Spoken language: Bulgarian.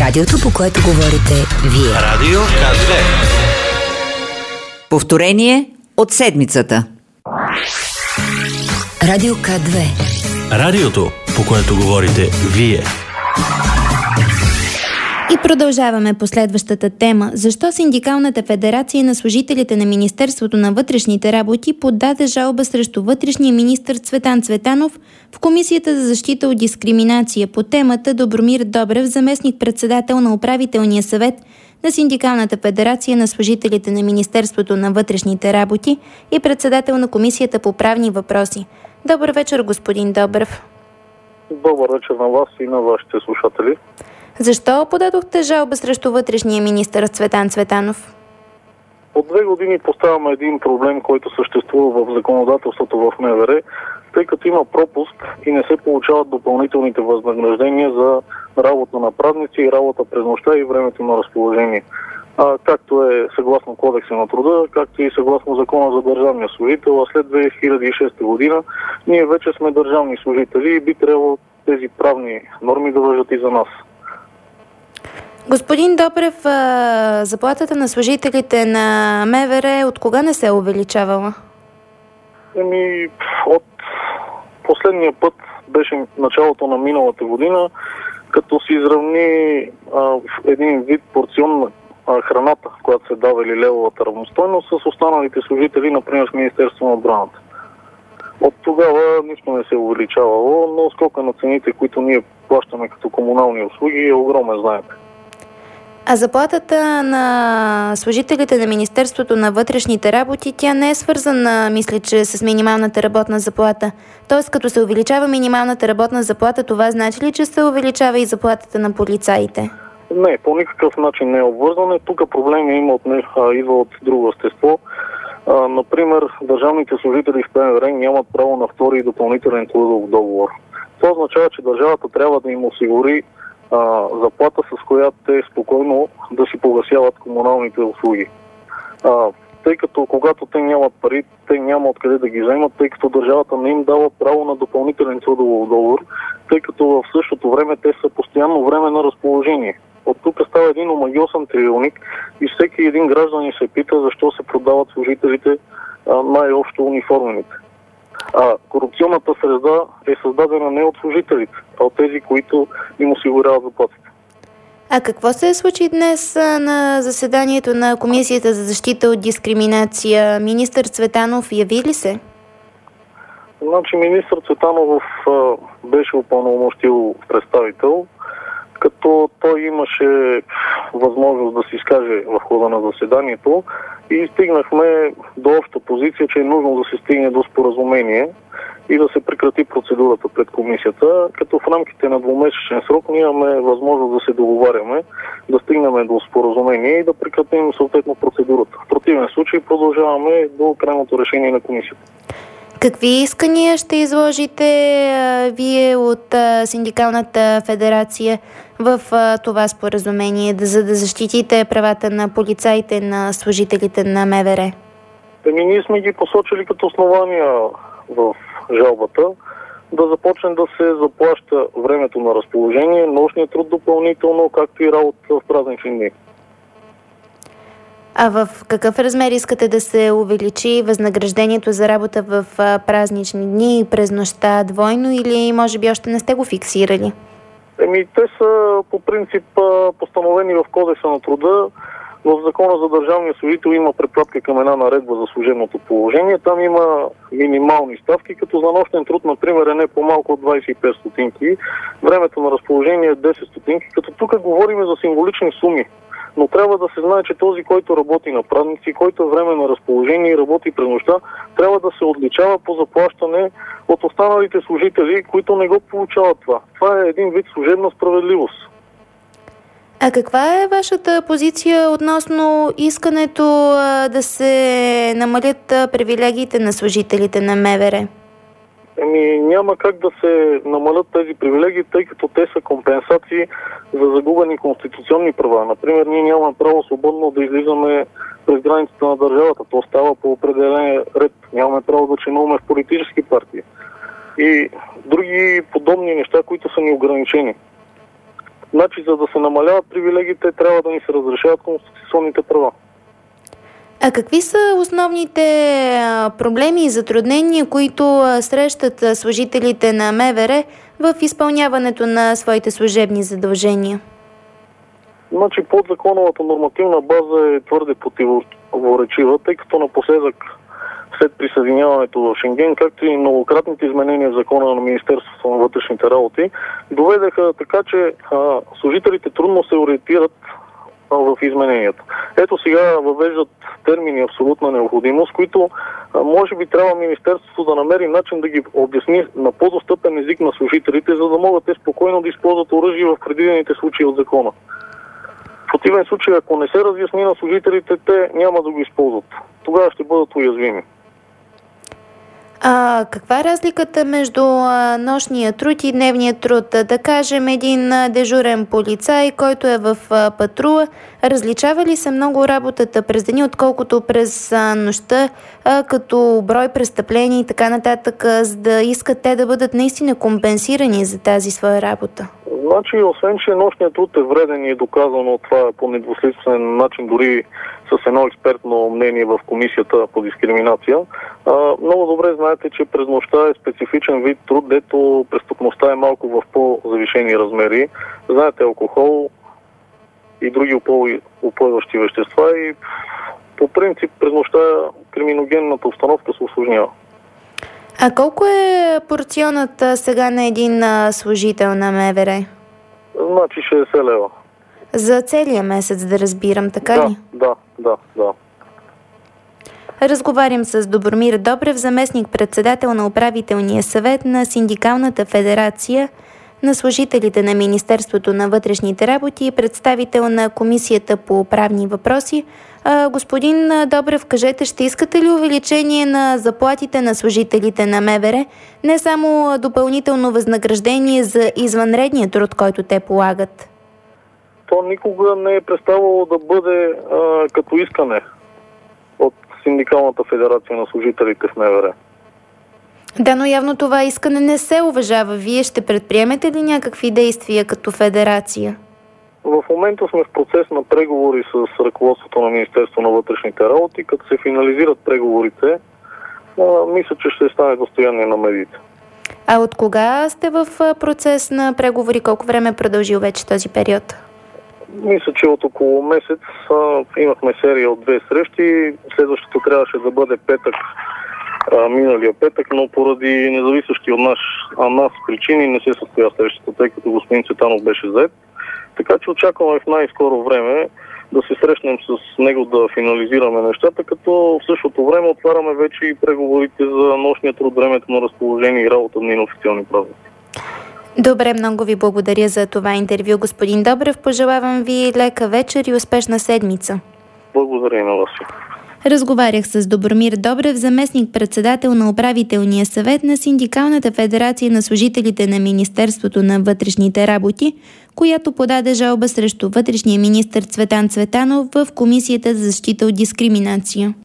Радиото, по което говорите вие. Радио К2. Повторение от седмицата. Радио К2. Радиото, по което говорите вие. И продължаваме по следващата тема. Защо Синдикалната федерация на служителите на Министерството на вътрешните работи подаде жалба срещу вътрешния министър Цветан Цветанов в Комисията за защита от дискриминация по темата? Добромир Добрев, заместник-председател на управителния съвет на Синдикалната федерация на служителите на Министерството на вътрешните работи и председател на Комисията по правни въпроси. Добър вечер, господин Добрев. Добър вечер на вас и на вашите слушатели. Защо подадохте жалба срещу вътрешния министър Цветан Цветанов? От 2 години поставяме един проблем, който съществува в законодателството в МВР, тъй като има пропуск и не се получават допълнителните възнаграждения за работа на празници и работа през нощта и времето на разположение. Както е съгласно Кодекса на труда, както и съгласно Закона за държавния служител, а след 2006 година ние вече сме държавни служители и би трябвало тези правни норми да важат и за нас. Господин Добрев, заплатата на служителите на МВР от кога не се е увеличавала? От последния път беше началото на миналата година, като се изравни един вид порционна храната, която се дава, или левовата равностойност, с останалите служители, например в Министерството на отбраната. От тогава нищо не се е увеличавало, но скока на цените, които ние плащаме като комунални услуги, е огромен, знаете. А заплатата на служителите на Министерството на вътрешните работи, тя не е свързана, мисля, че с минималната работна заплата. Тоест, като се увеличава минималната работна заплата, това значи ли, че се увеличава и заплатата на полицаите? Не, по никакъв начин не е обвързане. Тук проблеми идва от друго естество. Например, държавните служители в МВР нямат право на втори допълнителен трудов договор. Това означава, че държавата трябва да им осигури заплата, с която те спокойно да си погасяват комуналните услуги. Тъй като когато те нямат пари, те няма откъде да ги вземат, тъй като държавата не им дава право на допълнителен трудов договор, тъй като в същото време те са постоянно време на разположение. От тук става един омагьосан триъгълник и всеки един гражданин се пита защо се продават служителите, най-общо униформените. Корупционната среда е създадена не от служителите, а от тези, които им осигуряват заплатите. А какво се случи днес на заседанието на Комисията за защита от дискриминация? Министър Цветанов яви ли се? Министър Цветанов беше упълномощил представител, като той имаше възможност да се изкаже в хода на заседанието и стигнахме до обща позиция, че е нужно да се стигне до споразумение и да се прекрати процедурата пред комисията, като в рамките на 2-месечен срок ние имаме възможност да се договаряме, да стигнем до споразумение и да прекратим съответно процедурата. В противен случай продължаваме до крайното решение на комисията. Какви искания ще изложите вие от Синдикалната федерация в това споразумение, за да защитите правата на полицаите, на служителите на МВР? Ние сме ги посочили като основания в жалбата да започне да се заплаща времето на разположение, нощния труд допълнително, както и работа в празнични дни. А в какъв размер искате да се увеличи възнаграждението за работа в празнични дни и през нощта двойно, или може би още не сте го фиксирали? Те са по принцип постановени в Кодекса на труда. В Закона за държавния служител има препратка към една наредба за служебното положение. Там има минимални ставки, като за нощен труд, например, е не по-малко от 25 стотинки. Времето на разположение е 10 стотинки, като тук говорим за символични суми. Но трябва да се знае, че този, който работи на празници, който е време на разположение и работи през нощта, трябва да се отличава по заплащане от останалите служители, които не го получават това. Това е един вид служебна справедливост. А каква е вашата позиция относно искането да се намалят привилегиите на служителите на МВР? Няма как да се намалят тези привилегии, тъй като те са компенсации за загубени конституционни права. Например, ние нямаме право свободно да излизаме през границата на държавата. То става по определен ред. Нямаме право да членуваме в политически партии. И други подобни неща, които са ни ограничени. Значи, за да се намаляват привилегиите, трябва да ни се разрешават конституционните права. А какви са основните проблеми и затруднения, които срещат служителите на МВР в изпълняването на своите служебни задължения? Значи, подзаконовата нормативна база е твърде противоречива, тъй като напоследък след присъединяването в Шенген, както и многократните изменения в закона на Министерството на вътрешните работи, доведаха така, че служителите трудно се ориентират в измененията. Ето сега въвеждат термини абсолютна необходимост, които може би трябва Министерството да намери начин да ги обясни на по-достъпен език на служителите, за да могат те спокойно да използват оръжие в предвидените случаи от закона. В противен случай, ако не се разясни на служителите, те няма да го използват. Тогава ще бъдат уязвими. Каква е разликата между нощния труд и дневния труд? Да кажем, един дежурен полицай, който е в патрула, различава ли се много работата през деня, отколкото през нощта, като брой престъпления и така нататък, за да искат те да бъдат наистина компенсирани за тази своя работа? Значи, освен че нощният труд е вреден и е доказано това по недвусмислен начин, дори с едно експертно мнение в комисията по дискриминация, много добре знаете, че през нощта е специфичен вид труд, дето престъпността е малко в по-завишени размери. Знаете, алкохол и други упойващи вещества и по принцип през нощта криминогенната обстановка се усложнява. А колко е порционът сега на един служител на МВР? Значи 60 лева. За целия месец, да разбирам, така ли? Да. Разговарям с Добромир Добрев, заместник-председател на управителния съвет на Синдикалната федерация на служителите на Министерството на вътрешните работи и представител на Комисията по правни въпроси. Господин Добрев, кажете, ще искате ли увеличение на заплатите на служителите на МВР, не само допълнително възнаграждение за извънредния труд, който те полагат? То никога не е представало да бъде като искане от Синдикалната федерация на служителите в МВР. Да, но явно това искане не се уважава. Вие ще предприемете ли някакви действия като федерация? В момента сме в процес на преговори с ръководството на Министерството на вътрешните работи. Като се финализират преговорите, мисля, че ще стане достояние на медиите. А от кога сте в процес на преговори? Колко време е продължил вече този период? Мисля, че от около месец имахме серия от 2 срещи. Следващото трябваше да бъде петък, миналия петък, но поради независещи от нас причини не се състоя срещата, тъй като господин Цветанов беше зает. Така че очакваме в най-скоро време да се срещнем с него да финализираме нещата, като в същото време отваряме вече и преговорите за нощния труд, времето на разположение и работа на официални празници. Добре, много ви благодаря за това интервю, господин Добрев. Пожелавам ви лека вечер и успешна седмица. Благодаря и на вас. Разговарях с Добромир Добрев, заместник-председател на управителния съвет на Синдикалната федерация на служителите на Министерството на вътрешните работи, която подаде жалба срещу вътрешния министър Цветан Цветанов в Комисията за защита от дискриминация.